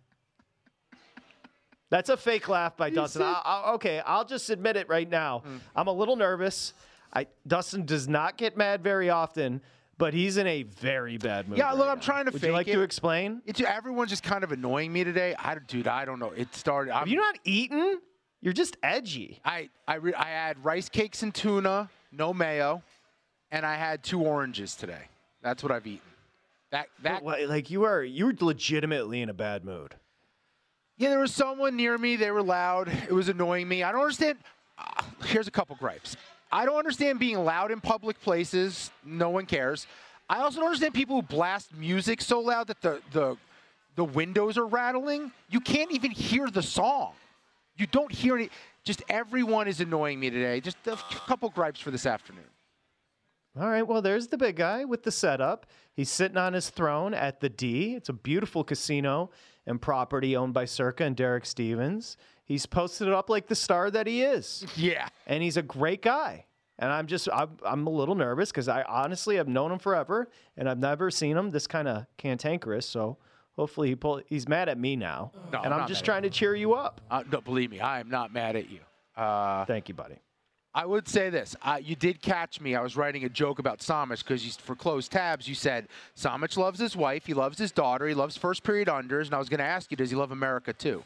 That's a fake laugh by Dustin. I, I, okay, I'll just admit it right now. Mm. I'm a little nervous. I, Dustin does not get mad very often, but he's in a very bad mood. Yeah, right look, now. I'm trying to Would fake it. Would you like it. to explain? It's, everyone's just kind of annoying me today. I, dude, I don't know. It started. I'm, Have you not eaten? You're just edgy. I I, re, I had rice cakes and tuna, no mayo, and I had two oranges today. That's what I've eaten. That that but, like you are you were legitimately in a bad mood. Yeah, there was someone near me. They were loud. It was annoying me. I don't understand. Uh, here's a couple gripes. I don't understand being loud in public places. No one cares. I also don't understand people who blast music so loud that the, the, the windows are rattling. You can't even hear the song. You don't hear any. Just everyone is annoying me today. Just a couple gripes for this afternoon. All right, well, there's the big guy with the setup. He's sitting on his throne at the D. It's a beautiful casino and property owned by Circa and Derek Stevens. He's posted it up like the star that he is. Yeah. And he's a great guy. And I'm just, I'm, I'm a little nervous because I honestly have known him forever, and I've never seen him this kind of cantankerous. So hopefully he pull, he's mad at me now. No, and I'm, I'm just trying to cheer you up. Uh, no, believe me, I am not mad at you. Uh, Thank you, buddy. I would say this. Uh, you did catch me. I was writing a joke about Samich because for closed tabs, you said Samich loves his wife, he loves his daughter, he loves first period unders, and I was going to ask you, does he love America too?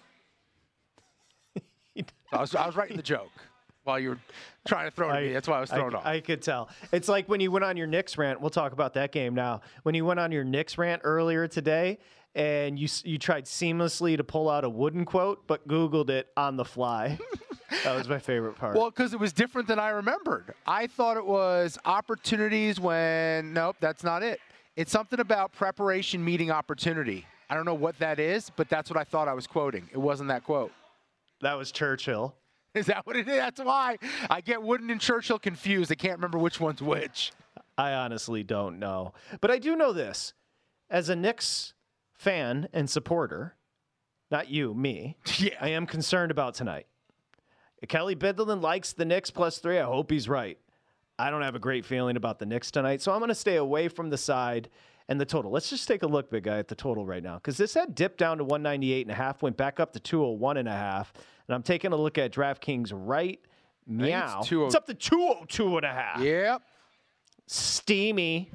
so I, was, I was writing the joke while you were trying to throw it at me. That's why I was thrown I, off. I could tell. It's like when you went on your Knicks rant. We'll talk about that game now. When you went on your Knicks rant earlier today, and you you tried seamlessly to pull out a Wooden quote, but Googled it on the fly. That was my favorite part. Well, because it was different than I remembered. I thought it was opportunities when, nope, that's not it. It's something about preparation meeting opportunity. I don't know what that is, but that's what I thought I was quoting. It wasn't that quote. That was Churchill. Is that what it is? That's why I get Wooden and Churchill confused. I can't remember which one's which. I honestly don't know. But I do know this. As a Knicks fan and supporter, not you, me, yeah. I am concerned about tonight. Kelly Bidlin likes the Knicks plus three. I hope he's right. I don't have a great feeling about the Knicks tonight, so I'm going to stay away from the side and the total. Let's just take a look, big guy, at the total right now, because this had dipped down to one ninety-eight and a half, went back up to two oh one and a half, and I'm taking a look at DraftKings right meow. It's, it's up to two oh two and a half. Yep. Steamy.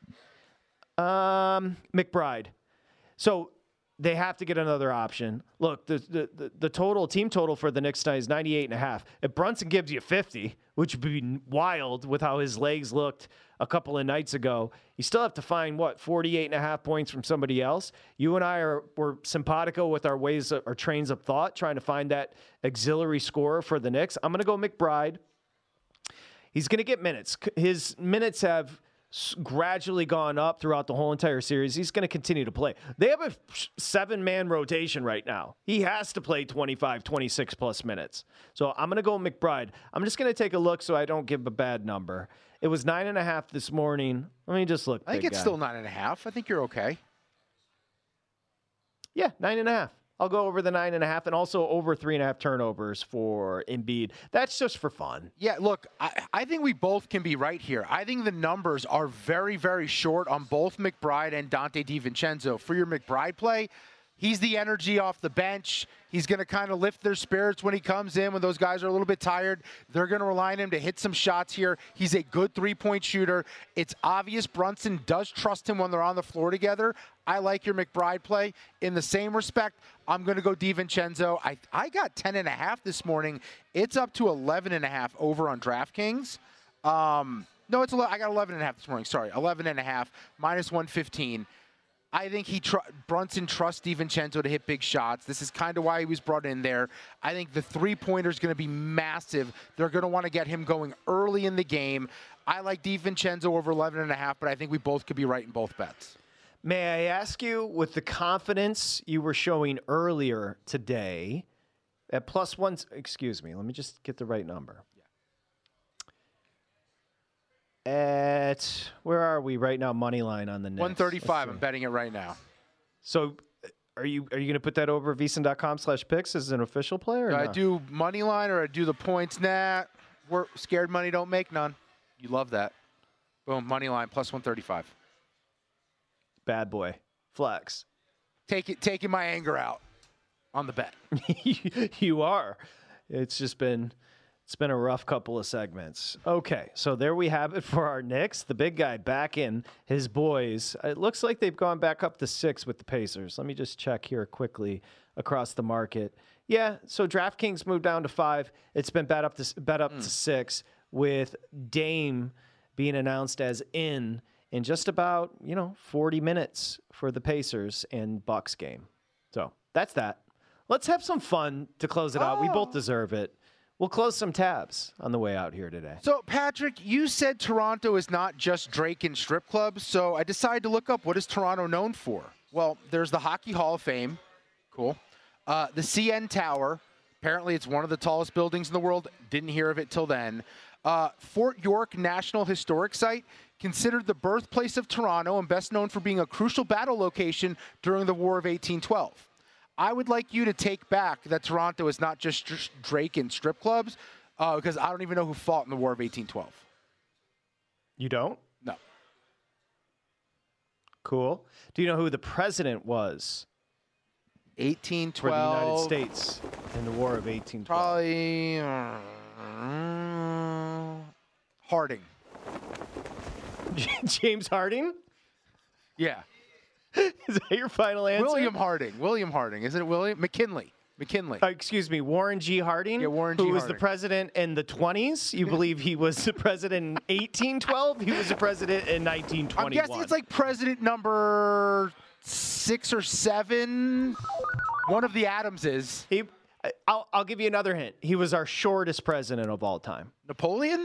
Um, McBride. So they have to get another option. Look, the, the the the total team total for the Knicks tonight is ninety-eight and a half. If Brunson gives you fifty, which would be wild with how his legs looked a couple of nights ago, you still have to find what forty-eight and a half points from somebody else. You and I are were simpatico with our ways of, our trains of thought, trying to find that auxiliary scorer for the Knicks. I'm going to go McBride. He's going to get minutes. His minutes have gradually gone up throughout the whole entire series. He's going to continue to play. They have a seven-man rotation right now. He has to play twenty-five, twenty-six plus minutes. So I'm going to go McBride. I'm just going to take a look so I don't give a bad number. It was nine and a half this morning. Let me just look. I think it's guy. still nine and a half. I think you're okay. Yeah, nine and a half. I'll go over the nine and a half and also over three and a half turnovers for Embiid. That's just for fun. Yeah, look, I, I think we both can be right here. I think the numbers are very, very short on both McBride and Dante DiVincenzo. For your McBride play, he's the energy off the bench. He's going to kind of lift their spirits when he comes in, when those guys are a little bit tired. They're going to rely on him to hit some shots here. He's a good three-point shooter. It's obvious Brunson does trust him when they're on the floor together. I like your McBride play. In the same respect, I'm going to go DiVincenzo. I, I got ten and a half this morning. It's up to eleven and a half over on DraftKings. Um, no, it's I got eleven and a half this morning. Sorry, eleven and a half, minus one fifteen. I think he tr- Brunson trusts DiVincenzo to hit big shots. This is kind of why he was brought in there. I think the three-pointer is going to be massive. They're going to want to get him going early in the game. I like DiVincenzo over eleven and a half, but I think we both could be right in both bets. May I ask you, with the confidence you were showing earlier today, at plus one, excuse me, let me just get the right number. At, where are we right now, money line on the Knicks? one thirty-five, I'm betting it right now. So are you are you going to put that over vsin.com slash picks as an official player? Do or I no? do money line or I do the points? Nah, we're scared money don't make none. You love that. Boom, money line, plus one thirty-five. Bad boy. Flex. Take it, taking my anger out on the bet. You are. It's just been... It's been a rough couple of segments. Okay, so there we have it for our Knicks. The big guy back in, his boys. It looks like they've gone back up to six with the Pacers. Let me just check here quickly across the market. Yeah, so DraftKings moved down to five. It's been bet up to bet up mm. to six, with Dame being announced as in in just about, you know, forty minutes for the Pacers and Bucks game. So that's that. Let's have some fun to close it oh. out. We both deserve it. We'll close some tabs on the way out here today. So, Patrick, you said Toronto is not just Drake and strip clubs, so I decided to look up what is Toronto known for. Well, there's the Hockey Hall of Fame. Cool. Uh, the C N Tower. Apparently, it's one of the tallest buildings in the world. Didn't hear of it till then. Uh, Fort York National Historic Site, considered the birthplace of Toronto and best known for being a crucial battle location during the War of eighteen twelve. I would like you to take back that Toronto is not just Drake and strip clubs, uh, because I don't even know who fought in the War of eighteen twelve. You don't? No. Cool. Do you know who the president was? eighteen twelve. For the United States in the War of eighteen twelve. Probably uh, Harding. James Harding? Yeah. Is that your final answer? William Harding. William Harding. Isn't it William? McKinley. McKinley. Uh, excuse me, Warren G. Harding? Yeah, Warren G. Who was Harding. the president in the twenties? You believe he was the president in eighteen twelve? He was the president in nineteen twenty-one. I'm guessing it's like president number six or seven. One of the Adamses. He, I'll, I'll give you another hint. He was our shortest president of all time. Napoleon?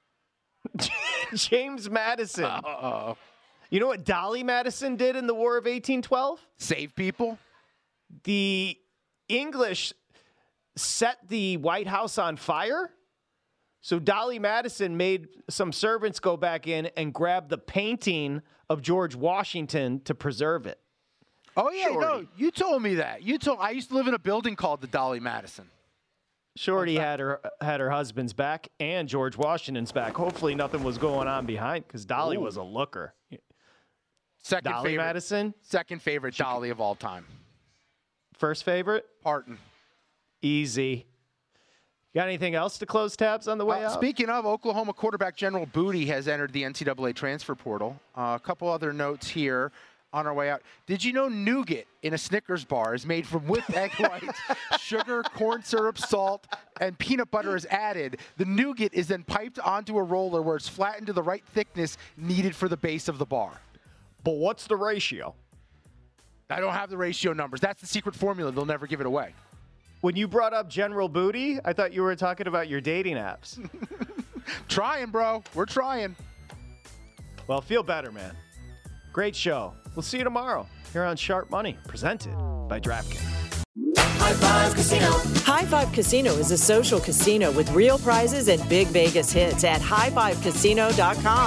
James Madison. Uh-oh. You know what Dolly Madison did in the War of eighteen twelve? Save people? The English set the White House on fire. So Dolly Madison made some servants go back in and grab the painting of George Washington to preserve it. Oh, yeah, Shorty. no, you told me that. You told I used to live in a building called the Dolly Madison. Shorty had her had her husband's back and George Washington's back. Hopefully nothing was going on behind, because Dolly Ooh. was a looker. Second Dolly favorite, Madison? Second favorite Dolly of all time. First favorite? Parton. Easy. Got anything else to close tabs on the way uh, out? Speaking of, Oklahoma quarterback General Booty has entered the N C double A transfer portal. Uh, a couple other notes here on our way out. Did you know nougat in a Snickers bar is made from whipped egg whites, sugar, corn syrup, salt, and peanut butter is added? The nougat is then piped onto a roller where it's flattened to the right thickness needed for the base of the bar. But what's the ratio? I don't have the ratio numbers. That's the secret formula. They'll never give it away. When you brought up General Booty, I thought you were talking about your dating apps. Trying, bro. We're trying. Well, feel better, man. Great show. We'll see you tomorrow here on Sharp Money, presented by DraftKings. High Five Casino. High Five Casino is a social casino with real prizes and big Vegas hits at high five casino dot com.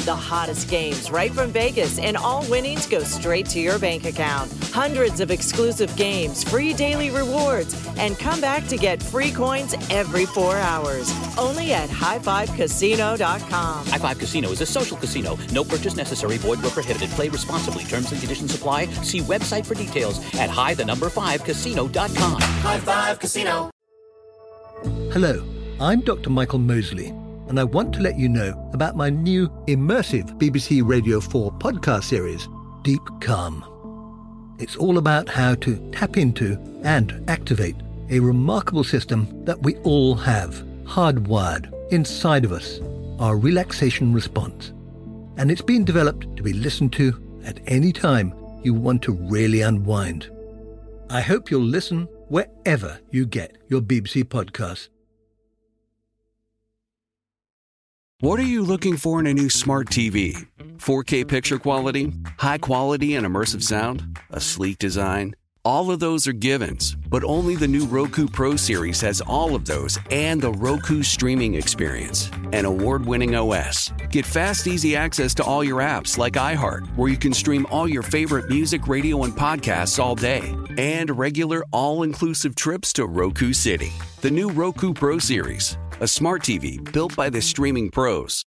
the hottest games right from Vegas, and all winnings go straight to your bank account. Hundreds of exclusive games, free daily rewards, and come back to get free coins every four hours. Only at high five casino dot com. High Five Casino is a social casino. No purchase necessary. Void where prohibited. Play responsibly. Terms and conditions apply. See website for details at high the number five casino dot com. High Five Casino. Hello, I'm Doctor Michael Mosley, and I want to let you know about my new immersive B B C Radio four podcast series, Deep Calm. It's all about how to tap into and activate a remarkable system that we all have, hardwired inside of us, our relaxation response. And it's been developed to be listened to at any time you want to really unwind. I hope you'll listen wherever you get your B B C podcasts. What are you looking for in a new smart T V? four K picture quality? High quality and immersive sound? A sleek design? All of those are givens, but only the new Roku Pro series has all of those and the Roku streaming experience, an award-winning O S. Get fast, easy access to all your apps like iHeart, where you can stream all your favorite music, radio, and podcasts all day, and regular all-inclusive trips to Roku City. The new Roku Pro series, a smart T V built by the streaming pros.